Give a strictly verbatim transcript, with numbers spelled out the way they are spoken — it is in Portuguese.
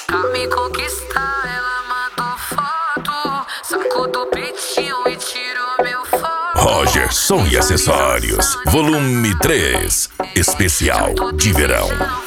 Pra me conquistar, ela mandou foto. Saco do peitinho e tirou meu foto. Rogerson e Acessórios, volume três, especial de verão.